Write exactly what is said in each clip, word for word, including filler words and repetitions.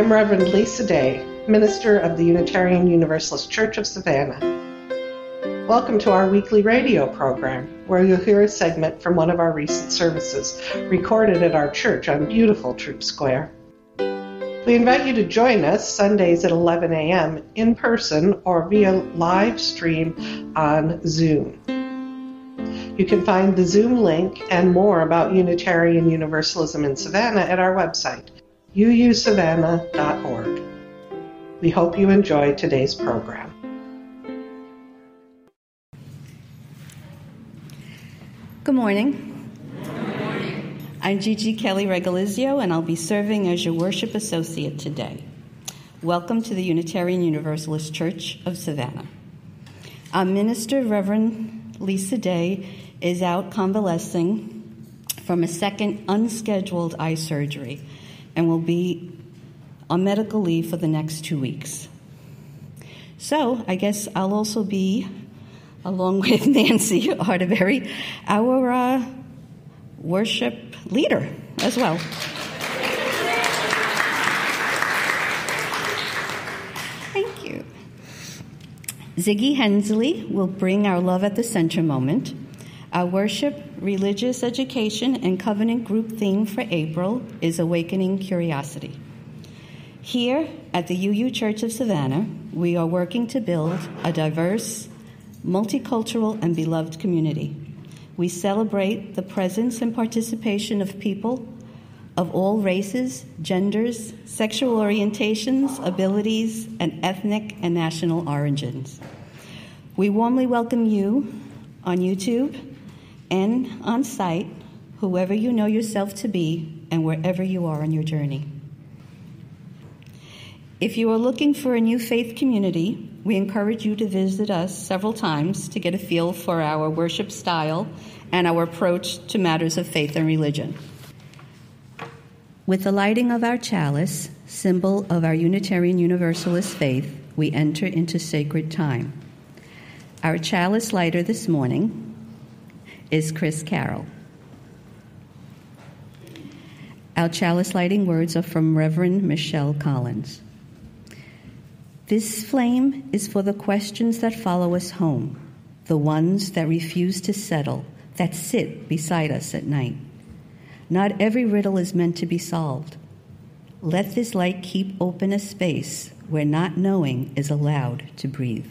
I'm Reverend Lisa Day, minister of the Unitarian Universalist Church of Savannah. Welcome to our weekly radio program, where you'll hear a segment from one of our recent services, recorded at our church on beautiful Troop Square. We invite you to join us Sundays at eleven a.m. in person or via live stream on Zoom. You can find the Zoom link and more about Unitarian Universalism in Savannah at our website, u u savannah dot org. We hope you enjoy today's program. Good morning. Good morning. I'm Gigi Kelly Regalizio, and I'll be serving as your worship associate today. Welcome to the Unitarian Universalist Church of Savannah. Our minister, Reverend Lisa Day, is out convalescing from a second unscheduled eye surgery and will be on medical leave for the next two weeks. So I guess I'll also be, along with Nancy Arterberry, our uh, worship leader as well. Thank you. Ziggy Hensley will bring our Love at the Center moment. Our worship, religious education, and covenant group theme for April is Awakening Curiosity. Here at the U U Church of Savannah, we are working to build a diverse, multicultural, and beloved community. We celebrate the presence and participation of people of all races, genders, sexual orientations, abilities, and ethnic and national origins. We warmly welcome you on YouTube and on site, whoever you know yourself to be, and wherever you are on your journey. If you are looking for a new faith community, we encourage you to visit us several times to get a feel for our worship style and our approach to matters of faith and religion. With the lighting of our chalice, symbol of our Unitarian Universalist faith, we enter into sacred time. Our chalice lighter this morning is Chris Carroll. Our chalice lighting words are from Reverend Michelle Collins. This flame is for the questions that follow us home, the ones that refuse to settle, that sit beside us at night. Not every riddle is meant to be solved. Let this light keep open a space where not knowing is allowed to breathe.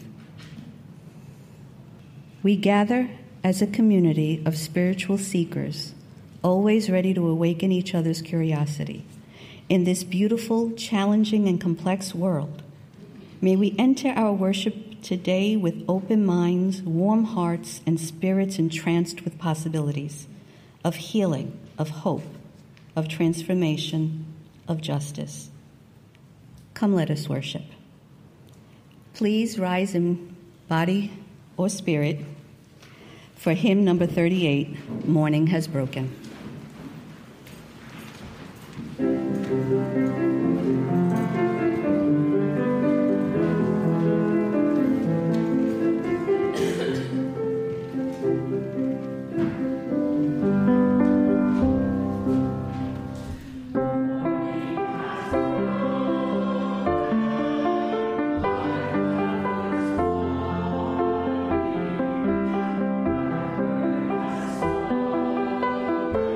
We gather as a community of spiritual seekers, always ready to awaken each other's curiosity. In this beautiful, challenging, and complex world, may we enter our worship today with open minds, warm hearts, and spirits entranced with possibilities of healing, of hope, of transformation, of justice. Come, let us worship. Please rise in body or spirit for hymn number thirty-eight, Morning Has Broken. Thank you.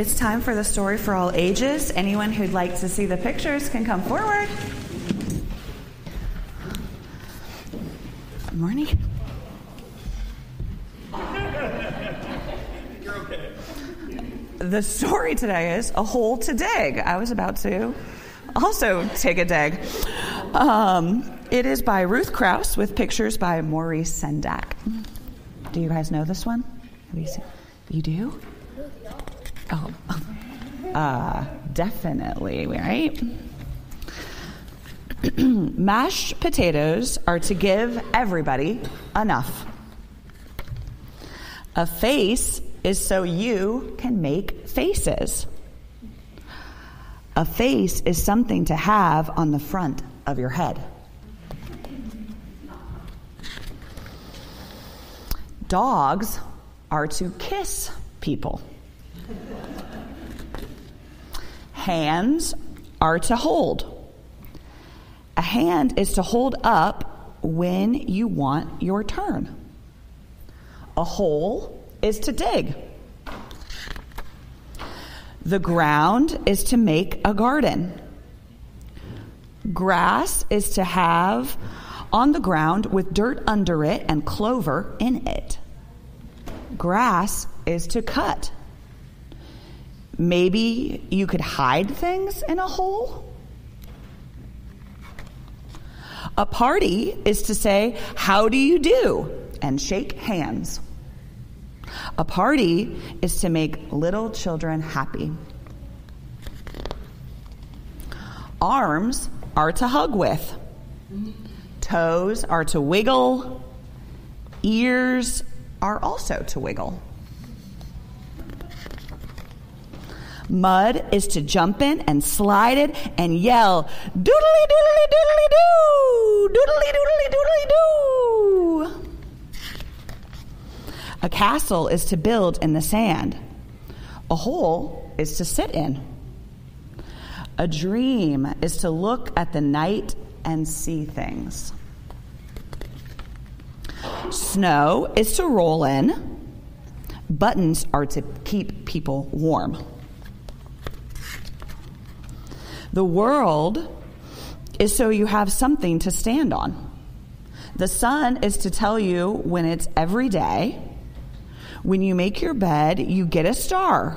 it's time for the story for all ages. Anyone who'd like to see the pictures can come forward. Good morning. You're okay. The story today is A Hole to Dig. I was about to also take a dig. Um, it is by Ruth Krause with pictures by Maurice Sendak. Do you guys know this one? Have you seen? You do? Oh, uh, definitely, right? Mashed potatoes are to give everybody enough. A face is so you can make faces. A face is something to have on the front of your head. Dogs are to kiss people. Hands are to hold. A hand is to hold up when you want your turn. A hole is to dig. The ground is to make a garden. Grass is to have on the ground with dirt under it and clover in it. Grass is to cut. Maybe you could hide things in a hole. A party is to say, "How do you do?" and shake hands. A party is to make little children happy. Arms are to hug with. Toes are to wiggle. Ears are also to wiggle. Mud is to jump in and slide it and yell, "Doodly doodly doodly doo! Doodly doodly doodly doo!" A castle is to build in the sand. A hole is to sit in. A dream is to look at the night and see things. Snow is to roll in. Buttons are to keep people warm. The world is so you have something to stand on. The sun is to tell you when it's every day. When you make your bed, you get a star.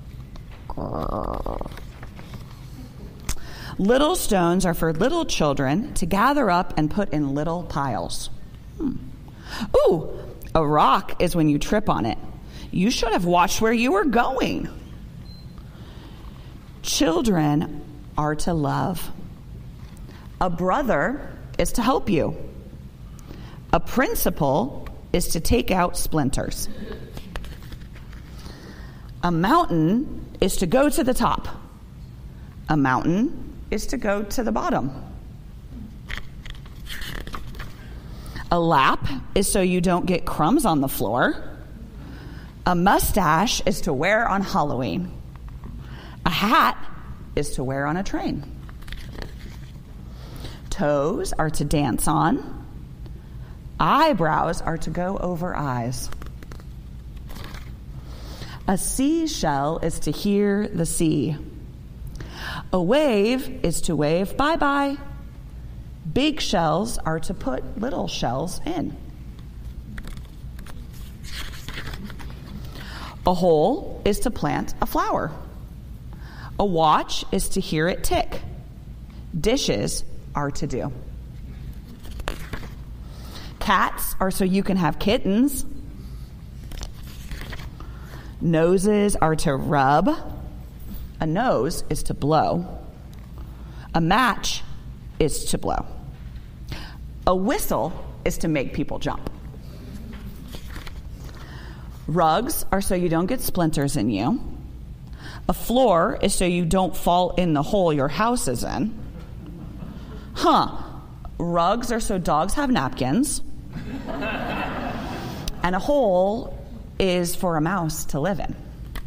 Little stones are for little children to gather up and put in little piles. Hmm. Ooh, a rock is when you trip on it. You should have watched where you were going. Children are to love. A brother is to help you. A principal is to take out splinters. A mountain is to go to the top. A mountain is to go to the bottom. A lap is so you don't get crumbs on the floor. A mustache is to wear on Halloween. A hat is to wear on a train. Toes are to dance on. Eyebrows are to go over eyes. A seashell is to hear the sea. A wave is to wave bye-bye. Big shells are to put little shells in. A hole is to plant a flower. A watch is to hear it tick. Dishes are to do. Cats are so you can have kittens. Noses are to rub. A nose is to blow. A match is to blow. A whistle is to make people jump. Rugs are so you don't get splinters in you. A floor is so you don't fall in the hole your house is in. Huh. Rugs are so dogs have napkins. And a hole is for a mouse to live in.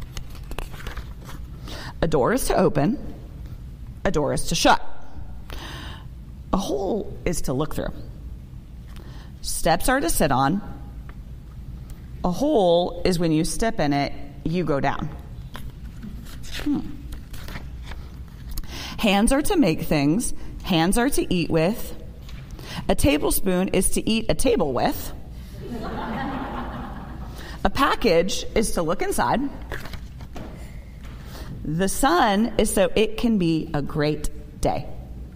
A door is to open. A door is to shut. A hole is to look through. Steps are to sit on. A hole is when you step in it, you go down. Hmm. Hands are to make things. Hands are to eat with. A tablespoon is to eat a table with. A package is to look inside. The sun is so it can be a great day.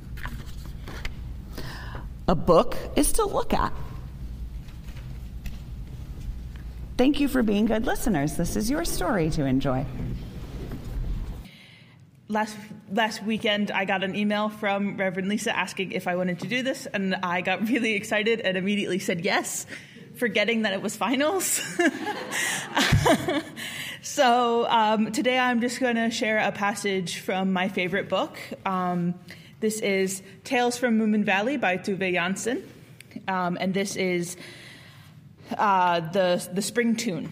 A book is to look at. Thank you for being good listeners. This is your story to enjoy. Last last weekend, I got an email from Reverend Lisa asking if I wanted to do this, and I got really excited and immediately said yes, forgetting that it was finals. So um, today I'm just going to share a passage from my favorite book. Um, this is Tales from Moomin Valley by Tove Jansson, um, and this is uh, the the spring tune.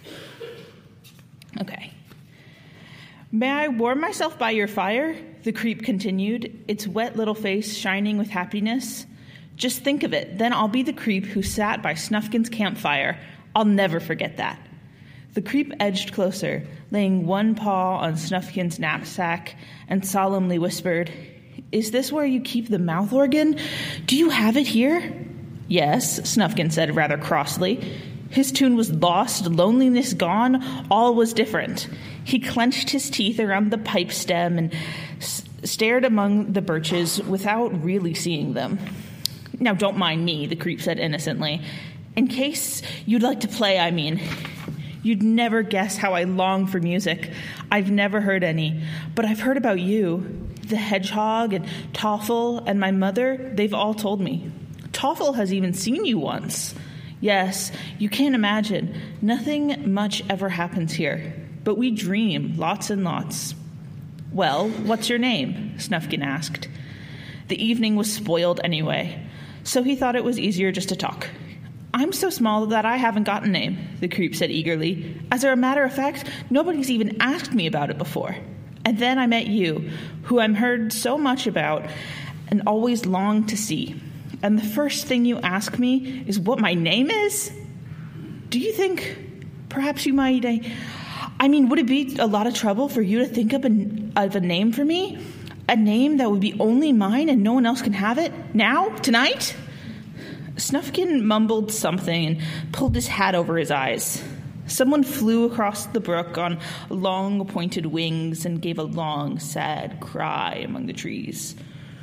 Okay. May I warm myself by your fire? The creep continued, its wet little face shining with happiness. Just think of it, then I'll be the creep who sat by Snufkin's campfire. I'll never forget that. The creep edged closer, laying one paw on Snufkin's knapsack, and solemnly whispered, Is this where you keep the mouth organ? Do you have it here? Yes, Snufkin said rather crossly. His tune was lost, loneliness gone, all was different. He clenched his teeth around the pipe stem and s- stared among the birches without really seeing them. Now, don't mind me, the creep said innocently. In case you'd like to play, I mean. You'd never guess how I long for music. I've never heard any, but I've heard about you. The hedgehog and Toffel and my mother, they've all told me. Toffel has even seen you once. Yes, you can't imagine. Nothing much ever happens here, but we dream lots and lots. Well, what's your name? Snufkin asked. The evening was spoiled anyway, so he thought it was easier just to talk. I'm so small that I haven't got a name, the creep said eagerly. As a matter of fact, nobody's even asked me about it before. And then I met you, who I'm heard so much about and always longed to see. And the first thing you ask me is what my name is? Do you think perhaps you might... Uh, I mean, would it be a lot of trouble for you to think of a, of a name for me? A name that would be only mine and no one else can have it? Now? Tonight? Snufkin mumbled something and pulled his hat over his eyes. Someone flew across the brook on long, pointed wings and gave a long, sad cry among the trees.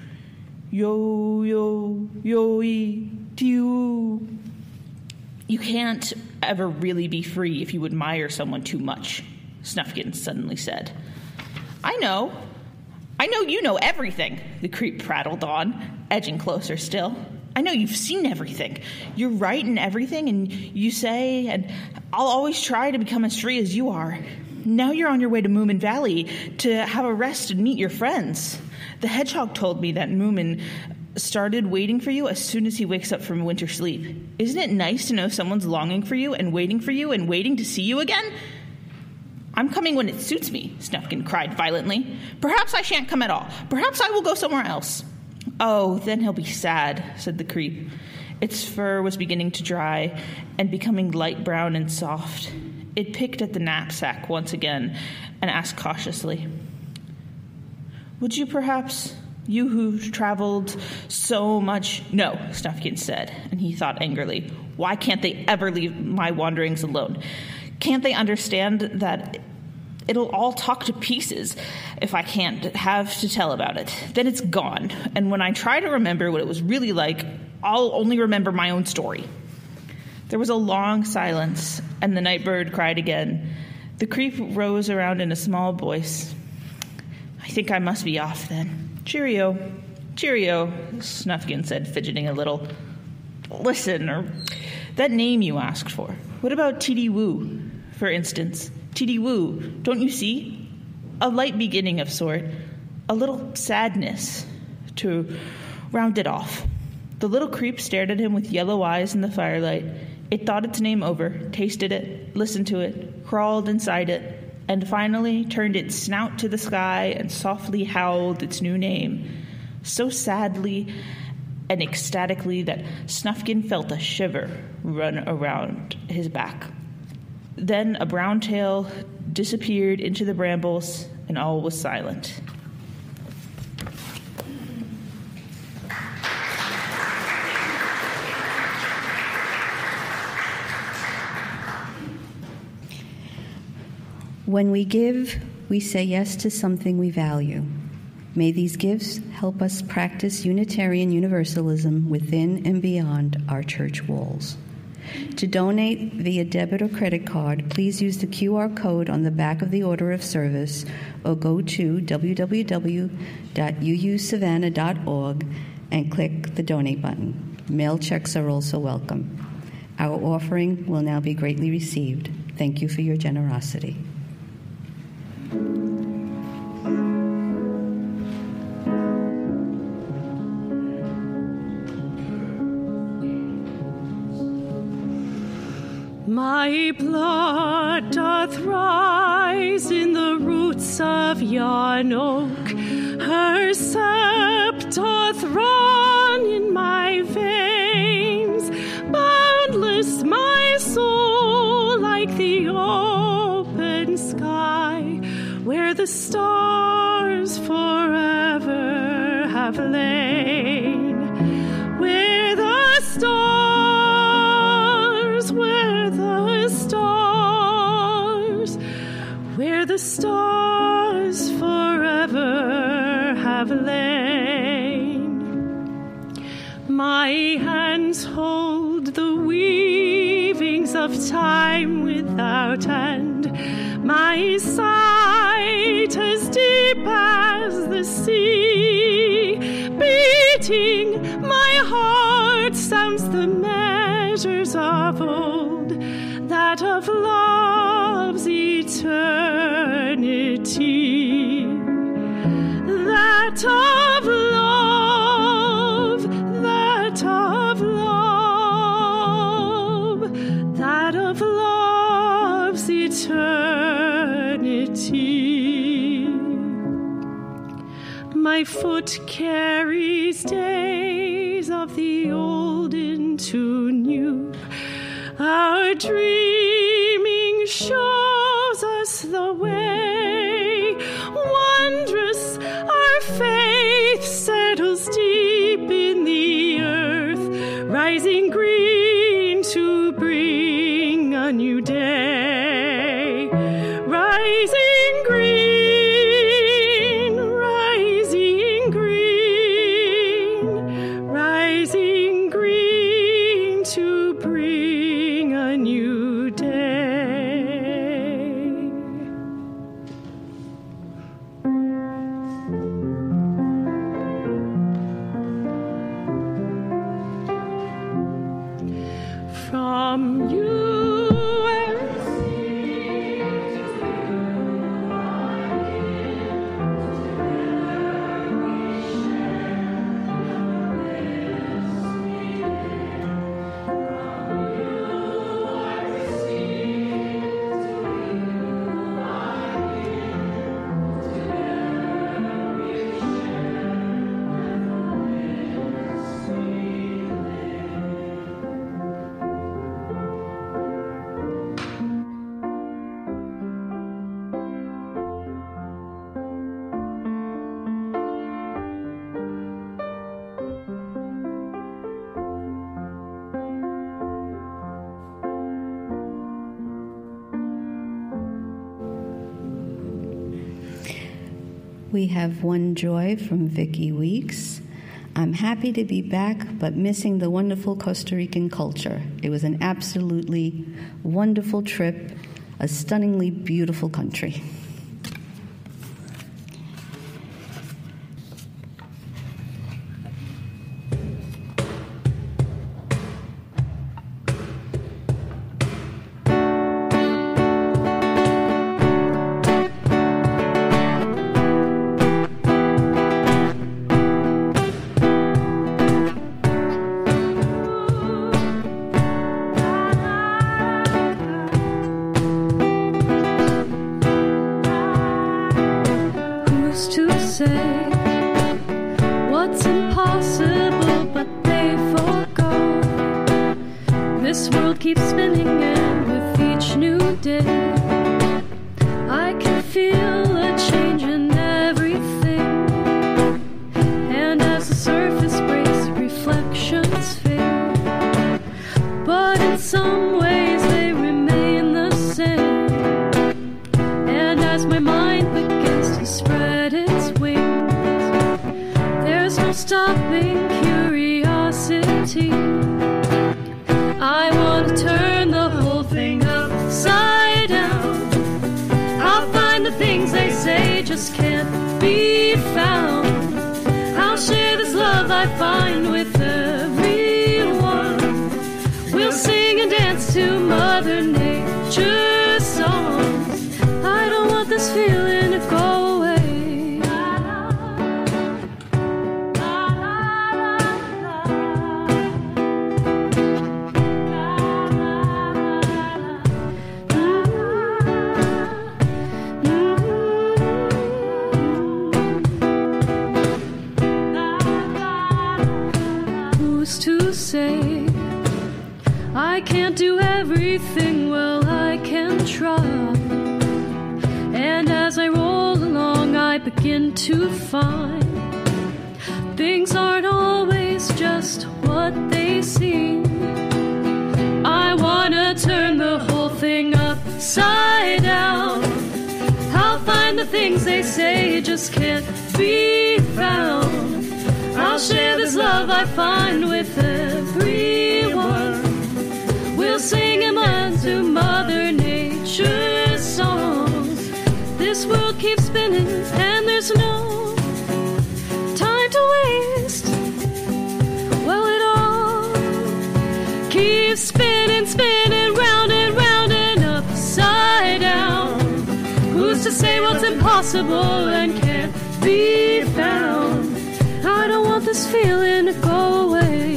Yo, yo, yo-ee, dee-oo. You can't ever really be free if you admire someone too much, Snufkin suddenly said. I know. I know you know everything, the creep prattled on, edging closer still. I know you've seen everything. You're right in everything, and you say, and I'll always try to become as free as you are. Now you're on your way to Moomin Valley to have a rest and meet your friends. The hedgehog told me that Moomin started waiting for you as soon as he wakes up from winter sleep. Isn't it nice to know someone's longing for you and waiting for you and waiting to see you again? I'm coming when it suits me, Snufkin cried violently. Perhaps I shan't come at all. Perhaps I will go somewhere else. Oh, then he'll be sad, said the creep. Its fur was beginning to dry and becoming light brown and soft. It picked at the knapsack once again and asked cautiously, Would you perhaps, you who've traveled so much... No, Snufkin said, and he thought angrily, why can't they ever leave my wanderings alone? Can't they understand that it'll all talk to pieces if I can't have to tell about it? Then it's gone, and when I try to remember what it was really like, I'll only remember my own story. There was a long silence, and the night bird cried again. The creep rose around in a small voice. I think I must be off then. Cheerio. Cheerio, Snufkin said, fidgeting a little. Listen, or that name you asked for. What about Tiddy Woo, for instance? Tiddy Woo, don't you see? A light beginning of sort. A little sadness to round it off. The little creep stared at him with yellow eyes in the firelight. It thought its name over, tasted it, listened to it, crawled inside it, and finally turned its snout to the sky and softly howled its new name, so sadly and ecstatically that Snufkin felt a shiver run around his back. Then a brown tail disappeared into the brambles, and all was silent. When we give, we say yes to something we value. May these gifts help us practice Unitarian Universalism within and beyond our church walls. To donate via debit or credit card, please use the Q R code on the back of the order of service or go to w w w dot u u savannah dot org and click the donate button. Mail checks are also welcome. Our offering will now be greatly received. Thank you for your generosity. My blood doth rise in the roots of yon oak. Her sap doth run in my veins. Boundless my soul like the open sky, where the stars forever have lain. Where the stars, where the stars, where the stars forever have lain. My hands hold the weavings of time without end. My sight as deep as the sea. Beating my heart sounds the measures of old, that of love's eternity. That of love, that of love, that of love's eternity. My foot carries days of the old into new. Our dreaming shows us the way. Wondrous our faith settles deep in the earth, rising green to bring a new day. Rising green, rising green, rising green to bring a new day. From you We have one joy from Vicki Weeks. I'm happy to be back, but missing the wonderful Costa Rican culture. It was an absolutely wonderful trip, a stunningly beautiful country. This world keeps spinning, and with each new day I can feel a change some ways they remain the same. And as my mind begins to spread its wings, there's no stopping curiosity. I want to turn the whole thing upside down. I'll find the things they say just can't be found. I'll share this love I find with everyone. We'll sing and dance to Mother Nature's songs. I don't want this feeling to go away. I can't do everything, well, I can try. And as I roll along, I begin to find things aren't always just what they seem. I want to turn the whole thing upside down. I'll find the things they say just can't be found. I'll share this love I find with everyone. We'll sing and learn to Mother Nature's songs. This world keeps spinning and there's no time to waste. Well, it all keeps spinning, spinning, round and round and upside down. Who's to say what's impossible and can't be found? I don't want this feeling to go away.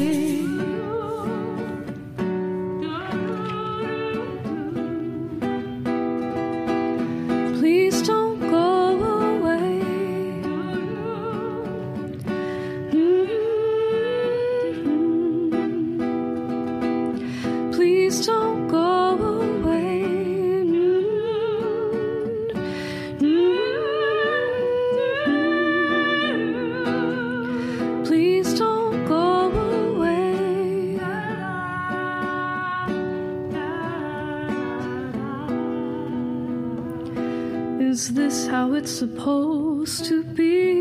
Please don't go away. Mm-hmm. Please don't go away. Mm-hmm. Please don't go away. Is this how it's supposed to be?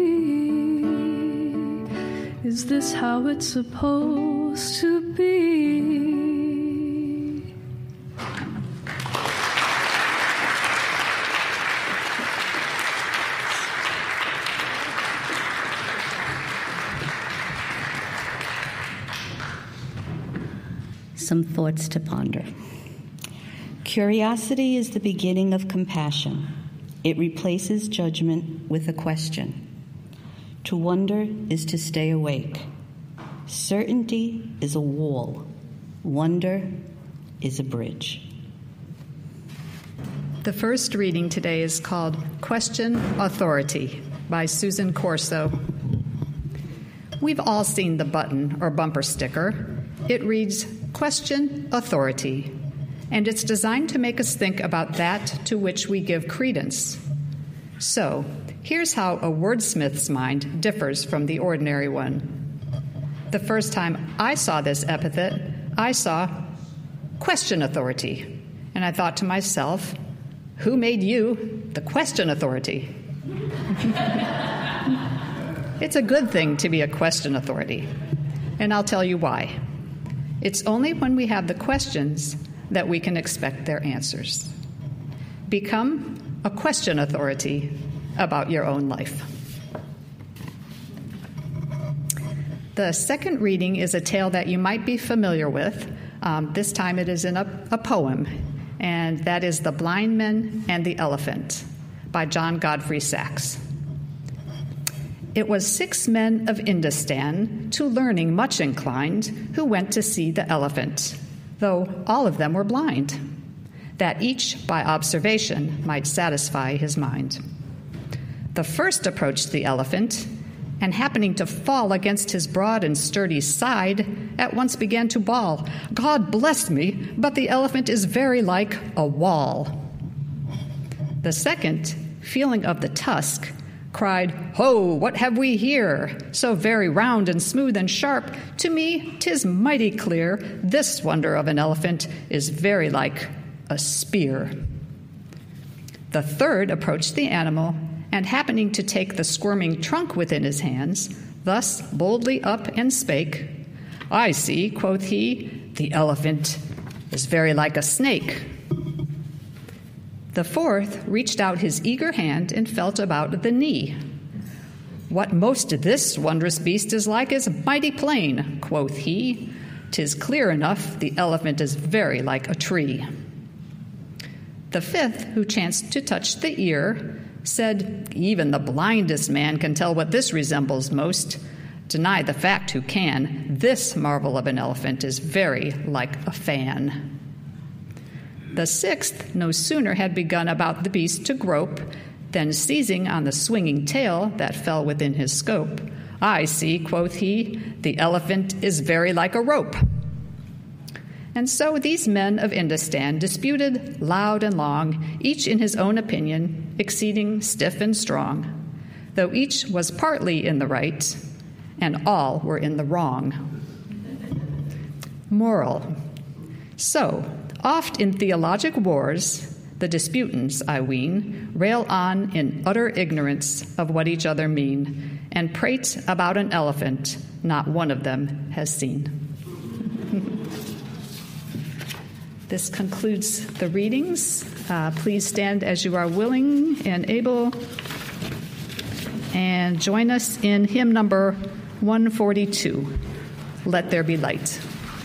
Is this how it's supposed to be? Some thoughts to ponder. Curiosity is the beginning of compassion. It replaces judgment with a question. To wonder is to stay awake. Certainty is a wall. Wonder is a bridge. The first reading today is called Question Authority by Susan Corso. We've all seen the button or bumper sticker. It reads, Question Authority, and it's designed to make us think about that to which we give credence. So, here's how a wordsmith's mind differs from the ordinary one. The first time I saw this epithet, I saw question authority, and I thought to myself, who made you the question authority? It's a good thing to be a question authority, and I'll tell you why. It's only when we have the questions that we can expect their answers. Become a question authority about your own life. The second reading is a tale that you might be familiar with. Um, this time it is in a, a poem, and that is The Blind Men and the Elephant by John Godfrey Saxe. It was six men of Indostan, to learning much inclined, who went to see the elephant, though all of them were blind, that each by observation might satisfy his mind. The first approached the elephant, and happening to fall against his broad and sturdy side, at once began to bawl, God bless me, but the elephant is very like a wall. The second, feeling of the tusk, cried, "Ho, what have we here? So very round and smooth and sharp, to me 'tis mighty clear, this wonder of an elephant is very like a spear." The third approached the animal, and happening to take the squirming trunk within his hands, thus boldly up and spake, "I see," quoth he, "the elephant is very like a snake." The fourth reached out his eager hand and felt about the knee. "What most this wondrous beast is like is mighty plain," quoth he. "'Tis clear enough, the elephant is very like a tree." The fifth, who chanced to touch the ear, said, "Even the blindest man can tell what this resembles most. Deny the fact who can. This marvel of an elephant is very like a fan." The sixth no sooner had begun about the beast to grope, than seizing on the swinging tail that fell within his scope, "I see," quoth he, "the elephant is very like a rope." And so these men of Indostan disputed loud and long, each in his own opinion, exceeding stiff and strong, though each was partly in the right, and all were in the wrong. Moral. So, oft in theologic wars, the disputants, I ween, rail on in utter ignorance of what each other mean, and prate about an elephant not one of them has seen. This concludes the readings. Uh, please stand as you are willing and able, and join us in hymn number one forty-two, "Let There Be Light."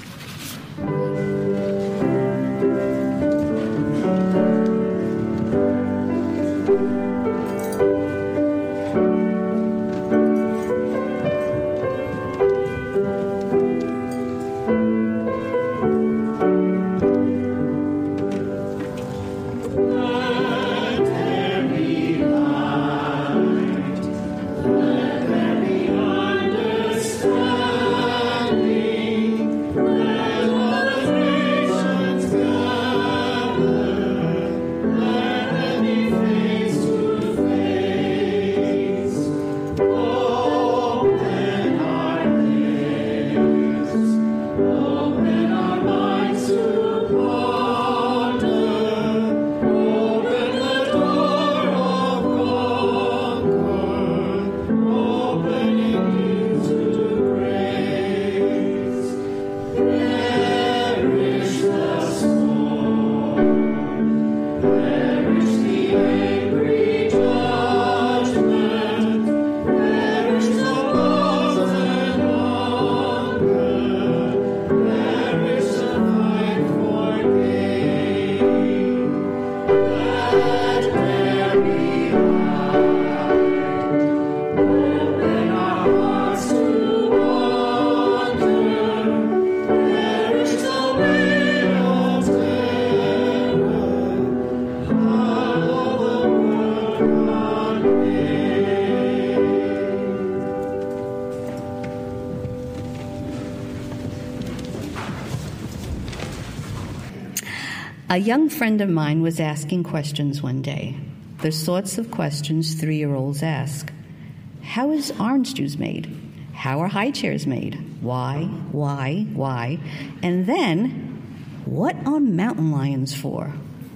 A young friend of mine was asking questions one day, the sorts of questions three-year-olds ask. How is orange juice made? How are high chairs made? Why, why, why? And then, what are mountain lions for?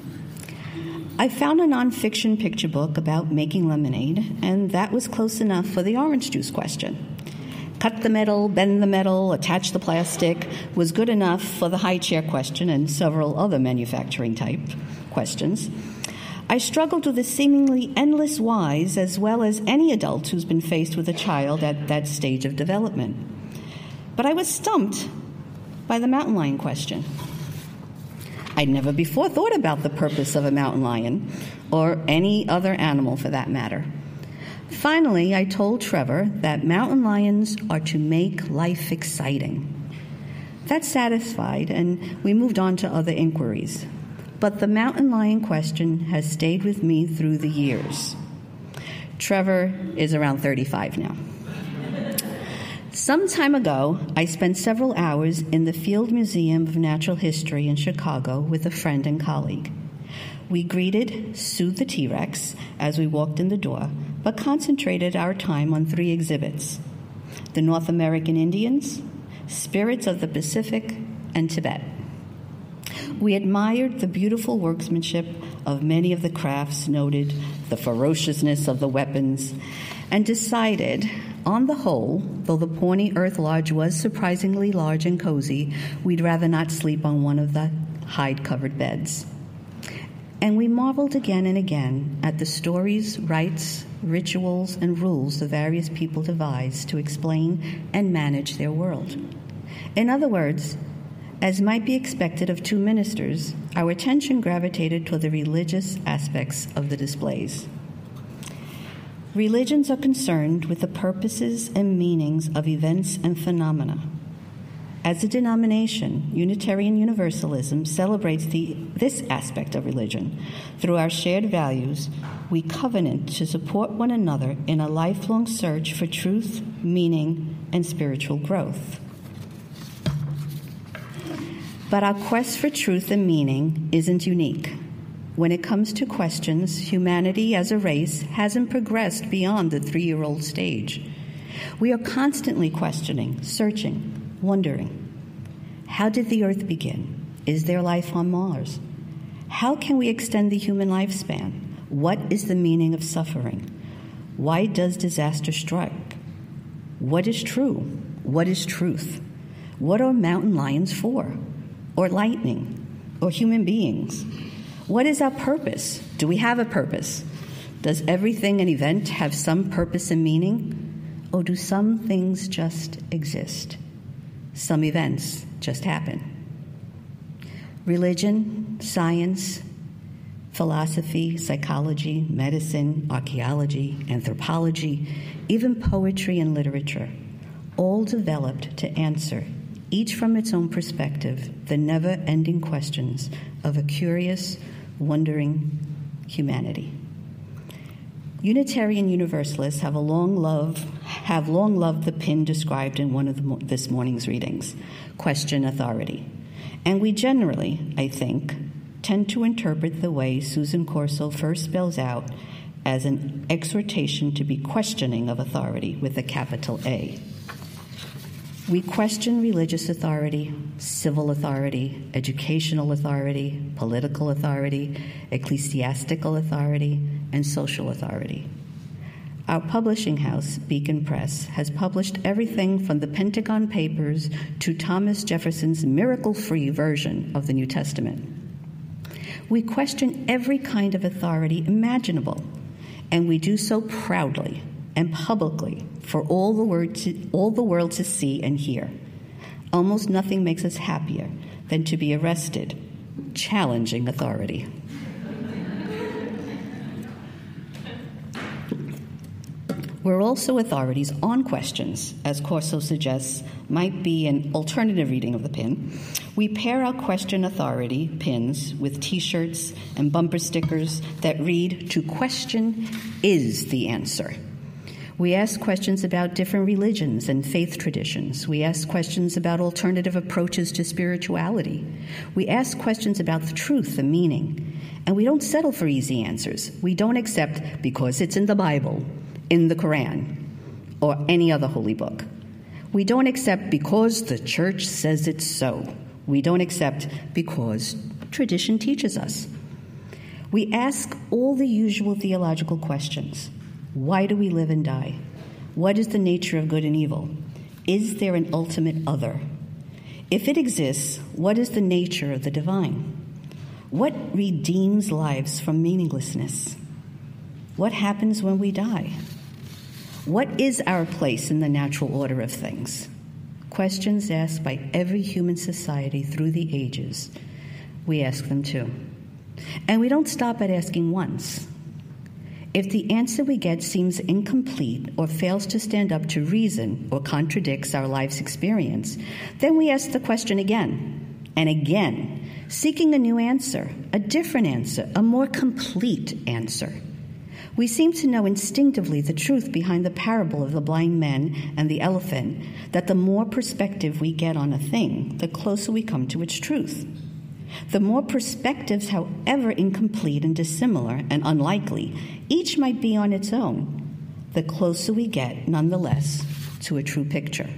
I found a nonfiction picture book about making lemonade, and that was close enough for the orange juice question. Cut the metal, bend the metal, attach the plastic was good enough for the high chair question and several other manufacturing type questions. I struggled with the seemingly endless whys as well as any adult who's been faced with a child at that stage of development. But I was stumped by the mountain lion question. I'd never before thought about the purpose of a mountain lion, or any other animal for that matter. Finally, I told Trevor that mountain lions are to make life exciting. That satisfied, and we moved on to other inquiries. But the mountain lion question has stayed with me through the years. Trevor is around thirty-five now. Some time ago, I spent several hours in the Field Museum of Natural History in Chicago with a friend and colleague. We greeted Sue the T-Rex as we walked in the door, but concentrated our time on three exhibits: the North American Indians, Spirits of the Pacific, and Tibet. We admired the beautiful workmanship of many of the crafts, noted the ferociousness of the weapons, and decided, on the whole, though the Pawnee Earth Lodge was surprisingly large and cozy, we'd rather not sleep on one of the hide-covered beds. And we marveled again and again at the stories, rites, rituals, and rules the various people devised to explain and manage their world. In other words, as might be expected of two ministers, our attention gravitated toward the religious aspects of the displays. Religions are concerned with the purposes and meanings of events and phenomena. As a denomination, Unitarian Universalism celebrates the, this aspect of religion. Through our shared values, we covenant to support one another in a lifelong search for truth, meaning, and spiritual growth. But our quest for truth and meaning isn't unique. When it comes to questions, humanity as a race hasn't progressed beyond the three-year-old stage. We are constantly questioning, searching, wondering. How did the earth begin? Is there life on Mars? How can we extend the human lifespan? What is the meaning of suffering? Why does disaster strike? What is true? What is truth? What are mountain lions for? Or lightning? Or human beings? What is our purpose? Do we have a purpose? Does everything an event have some purpose and meaning? Or do some things just exist? Some events just happen. Religion, science, philosophy, psychology, medicine, archaeology, anthropology, even poetry and literature, all developed to answer, each from its own perspective, the never-ending questions of a curious, wondering humanity. Unitarian Universalists have a long love have long loved the pin described in one of the, this morning's readings: question authority. And we generally, I think, tend to interpret the way Susan Corso first spells out as an exhortation to be questioning of authority with a capital A. We question religious authority, civil authority, educational authority, political authority, ecclesiastical authority, and social authority. Our publishing house, Beacon Press, has published everything from the Pentagon Papers to Thomas Jefferson's miracle-free version of the New Testament. We question every kind of authority imaginable, and we do so proudly and publicly for all the, word to, all the world to see and hear. Almost nothing makes us happier than to be arrested, challenging authority. We're also authorities on questions, as Corso suggests might be an alternative reading of the pin. We pair our question authority pins with T-shirts and bumper stickers that read, "To question is the answer." We ask questions about different religions and faith traditions. We ask questions about alternative approaches to spirituality. We ask questions about the truth and meaning. And we don't settle for easy answers. We don't accept because it's in the Bible, in the Quran, or any other holy book. We don't accept because the church says it's so. We don't accept because tradition teaches us. We ask all the usual theological questions. Why do we live and die? What is the nature of good and evil? Is there an ultimate other? If it exists, what is the nature of the divine? What redeems lives from meaninglessness? What happens when we die? What is our place in the natural order of things? Questions asked by every human society through the ages. We ask them too. And we don't stop at asking once. If the answer we get seems incomplete or fails to stand up to reason or contradicts our life's experience, then we ask the question again and again, seeking a new answer, a different answer, a more complete answer. We seem to know instinctively the truth behind the parable of the blind men and the elephant, that the more perspective we get on a thing, the closer we come to its truth. The more perspectives, however incomplete and dissimilar and unlikely, each might be on its own, the closer we get, nonetheless, to a true picture.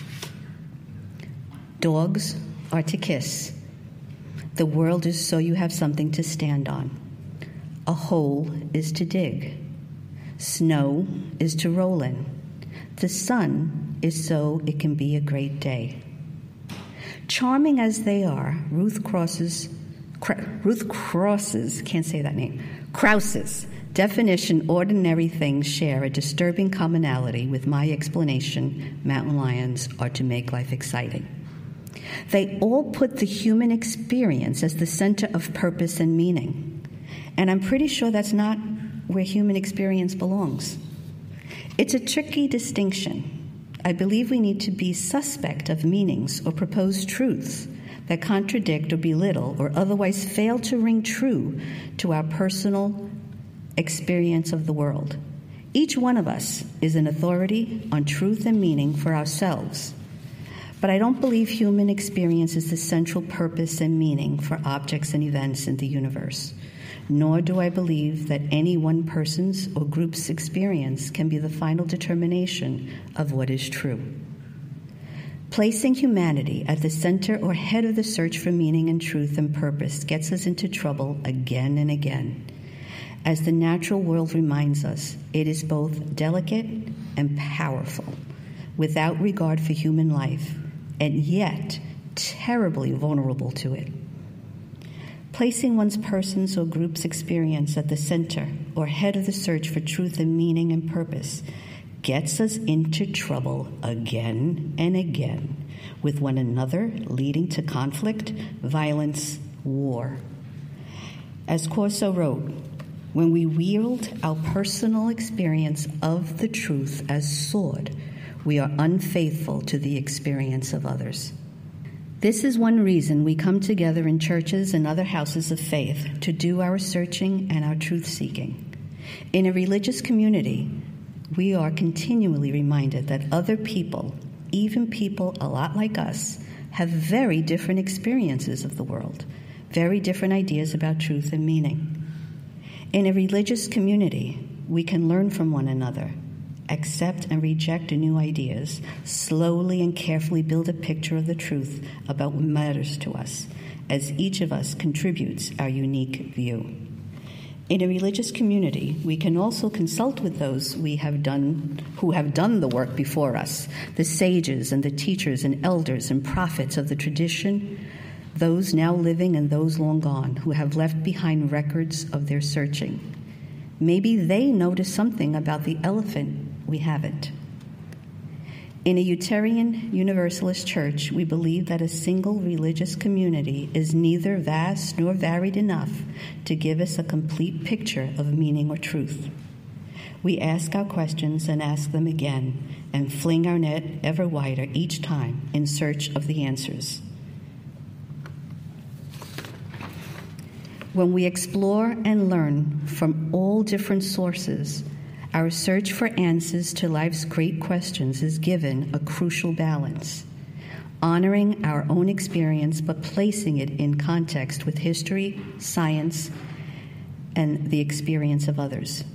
Dogs are to kiss. The world is so you have something to stand on. A hole is to dig. Snow is to roll in. The sun is so it can be a great day. Charming as they are, Ruth Cross's, Ruth Cross's, can't say that name, Krause's definition, ordinary things share a disturbing commonality with my explanation, mountain lions are to make life exciting. They all put the human experience as the center of purpose and meaning. And I'm pretty sure that's not where human experience belongs. It's a tricky distinction. I believe we need to be suspect of meanings or proposed truths that contradict or belittle or otherwise fail to ring true to our personal experience of the world. Each one of us is an authority on truth and meaning for ourselves. But I don't believe human experience is the central purpose and meaning for objects and events in the universe. Nor do I believe that any one person's or group's experience can be the final determination of what is true. Placing humanity at the center or head of the search for meaning and truth and purpose gets us into trouble again and again. As the natural world reminds us, it is both delicate and powerful, without regard for human life, and yet terribly vulnerable to it. Placing one's person's or group's experience at the center or head of the search for truth and meaning and purpose gets us into trouble again and again with one another, leading to conflict, violence, war. As Corso wrote, when we wield our personal experience of the truth as sword, we are unfaithful to the experience of others. This is one reason we come together in churches and other houses of faith to do our searching and our truth-seeking. In a religious community, we are continually reminded that other people, even people a lot like us, have very different experiences of the world, very different ideas about truth and meaning. In a religious community, we can learn from one another, accept and reject new ideas, slowly and carefully build a picture of the truth about what matters to us, as each of us contributes our unique view. In a religious community, we can also consult with those we have done, who have done the work before us, the sages and the teachers and elders and prophets of the tradition, those now living and those long gone, who have left behind records of their searching. Maybe they notice something about the elephant we haven't. In a Unitarian Universalist church, we believe that a single religious community is neither vast nor varied enough to give us a complete picture of meaning or truth. We ask our questions and ask them again and fling our net ever wider each time in search of the answers. When we explore and learn from all different sources, our search for answers to life's great questions is given a crucial balance, honoring our own experience but placing it in context with history, science, and the experience of others.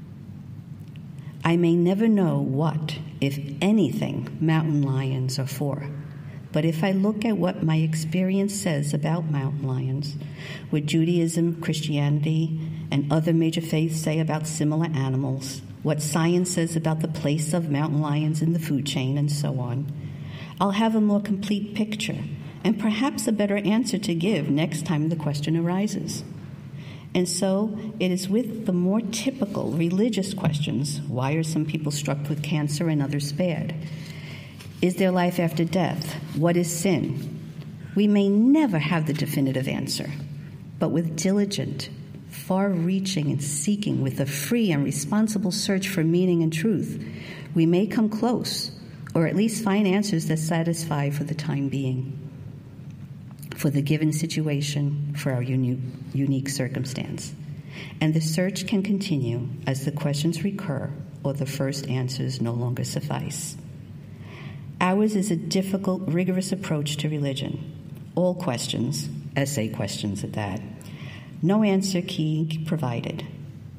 I may never know what, if anything, mountain lions are for. But if I look at what my experience says about mountain lions, what Judaism, Christianity, and other major faiths say about similar animals, what science says about the place of mountain lions in the food chain, and so on, I'll have a more complete picture and perhaps a better answer to give next time the question arises. And so it is with the more typical religious questions, why are some people struck with cancer and others spared? Is there life after death? What is sin? We may never have the definitive answer, but with diligent, far-reaching and seeking with a free and responsible search for meaning and truth, we may come close, or at least find answers that satisfy for the time being, for the given situation, for our uni- unique circumstance. And the search can continue as the questions recur or the first answers no longer suffice. Ours is a difficult, rigorous approach to religion. All questions, essay questions at that. No answer key provided.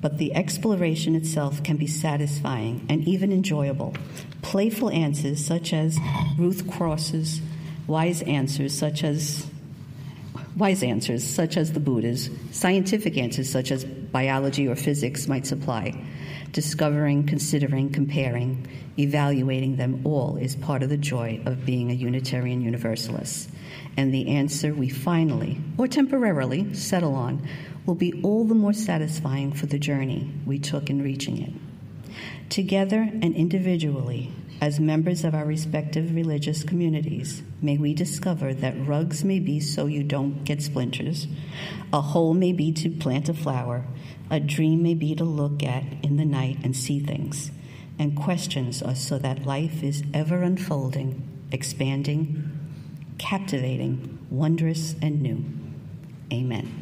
but the exploration itself can be satisfying and even enjoyable. Playful answers such as Ruth Cross's wise answers such as wise answers such as the Buddha's, scientific answers such as biology or physics might supply. Discovering, considering, comparing, evaluating them all is part of the joy of being a Unitarian Universalist. And the answer we finally, or temporarily, settle on will be all the more satisfying for the journey we took in reaching it. Together and individually, as members of our respective religious communities, may we discover that rugs may be so you don't get splinters, a hole may be to plant a flower, a dream may be to look at in the night and see things, and questions are so that life is ever unfolding, expanding, captivating, wondrous, and new. Amen.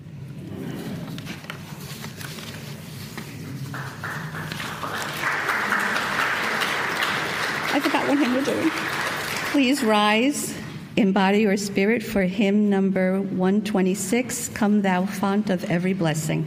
I forgot what hymn we're doing. Please rise in body or spirit for hymn number one twenty-six, Come Thou Fount of Every Blessing.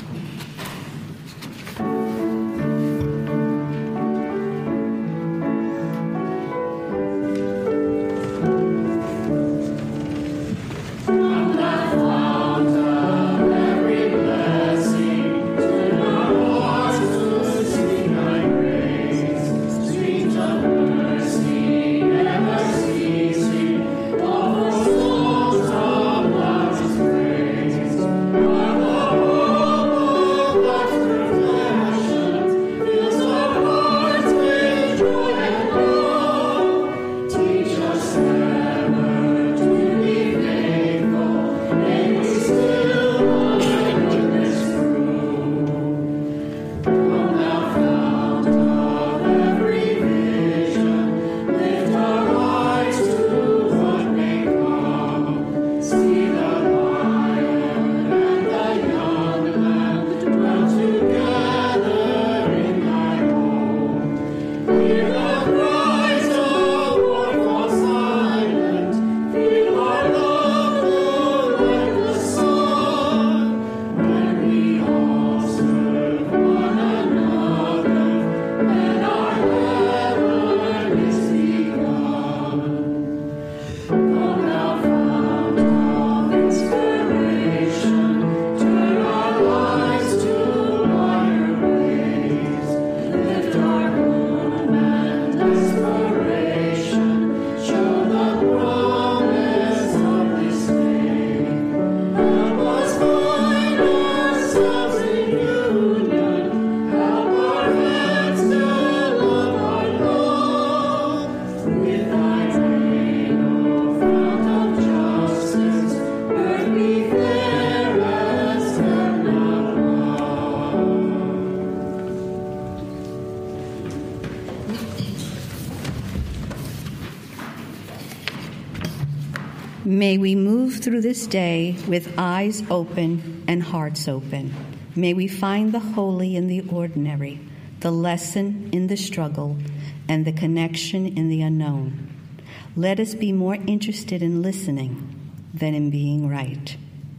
May we move through this day with eyes open and hearts open. May we find the holy in the ordinary, the lesson in the struggle, and the connection in the unknown. Let us be more interested in listening than in being right.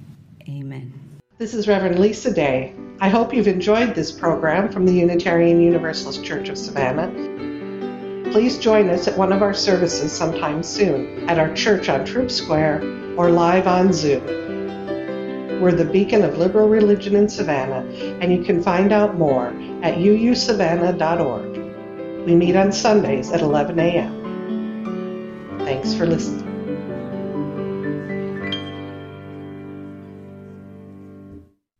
Amen. This is Reverend Lisa Day. I hope you've enjoyed this program from the Unitarian Universalist Church of Savannah. Please join us at one of our services sometime soon at our church on Troop Square or live on Zoom. We're the beacon of liberal religion in Savannah, and you can find out more at u u savannah dot org. We meet on Sundays at eleven a.m. Thanks for listening.